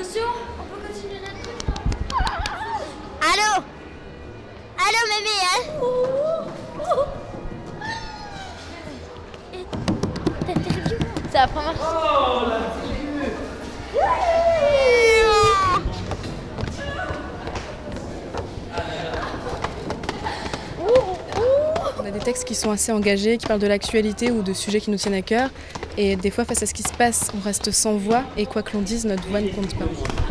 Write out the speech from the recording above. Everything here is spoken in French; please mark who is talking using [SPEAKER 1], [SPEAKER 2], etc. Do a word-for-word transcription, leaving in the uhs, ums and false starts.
[SPEAKER 1] Attention, on peut continuer notre truc. Allô Allô, mémé, hein oh, oh. T'as interview. Ça va pas marcher.
[SPEAKER 2] Oh, la petite.
[SPEAKER 3] On a des textes qui sont assez engagés, qui parlent de l'actualité ou de sujets qui nous tiennent à cœur. Et des fois, face à ce qui se passe, on reste sans voix. Et quoi que l'on dise, notre voix ne compte pas.